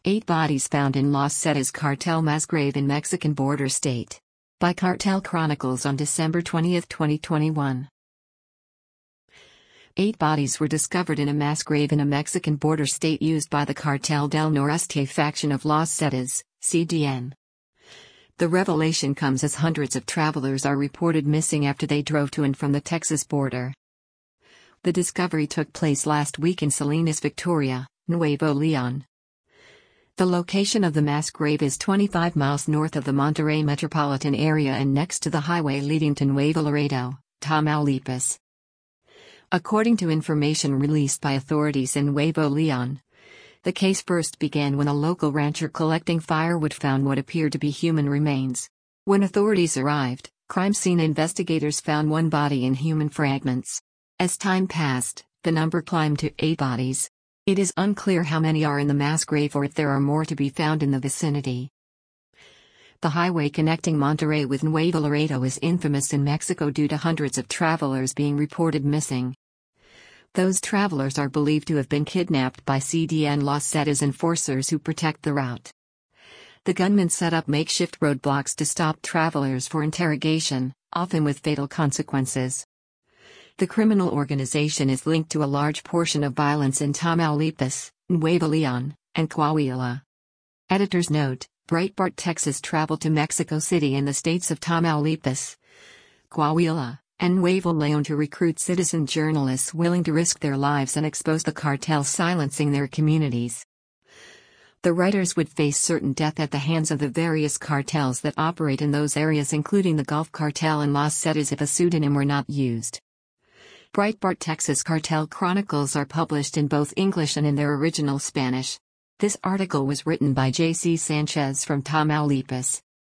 8 bodies found in Los Zetas cartel mass grave in Mexican border state. By Cartel Chronicles on December 20, 2021. 8 bodies were discovered in a mass grave in a Mexican border state used by the Cartel del Noreste faction of Los Zetas, CDN. The revelation comes as hundreds of travelers are reported missing after they drove to and from the Texas border. The discovery took place last week in Salinas, Victoria, Nuevo Leon. The location of the mass grave is 25 miles north of the Monterrey metropolitan area and next to the highway leading to Nuevo Laredo, Tamaulipas. According to information released by authorities in Nuevo Leon, the case first began when a local rancher collecting firewood found what appeared to be human remains. When authorities arrived, crime scene investigators found 1 body in human fragments. As time passed, the number climbed to 8 bodies. It is unclear how many are in the mass grave or if there are more to be found in the vicinity. The highway connecting Monterrey with Nuevo Laredo is infamous in Mexico due to hundreds of travelers being reported missing. Those travelers are believed to have been kidnapped by CDN Los Zetas enforcers who protect the route. The gunmen set up makeshift roadblocks to stop travelers for interrogation, often with fatal consequences. The criminal organization is linked to a large portion of violence in Tamaulipas, Nuevo Leon, and Coahuila. Editor's note: Breitbart Texas traveled to Mexico City and the states of Tamaulipas, Coahuila, and Nuevo Leon to recruit citizen journalists willing to risk their lives and expose the cartels silencing their communities. The writers would face certain death at the hands of the various cartels that operate in those areas, including the Gulf Cartel and Los Zetas, if a pseudonym were not used. Breitbart Texas Cartel Chronicles are published in both English and in their original Spanish. This article was written by J.C. Sanchez from Tamaulipas.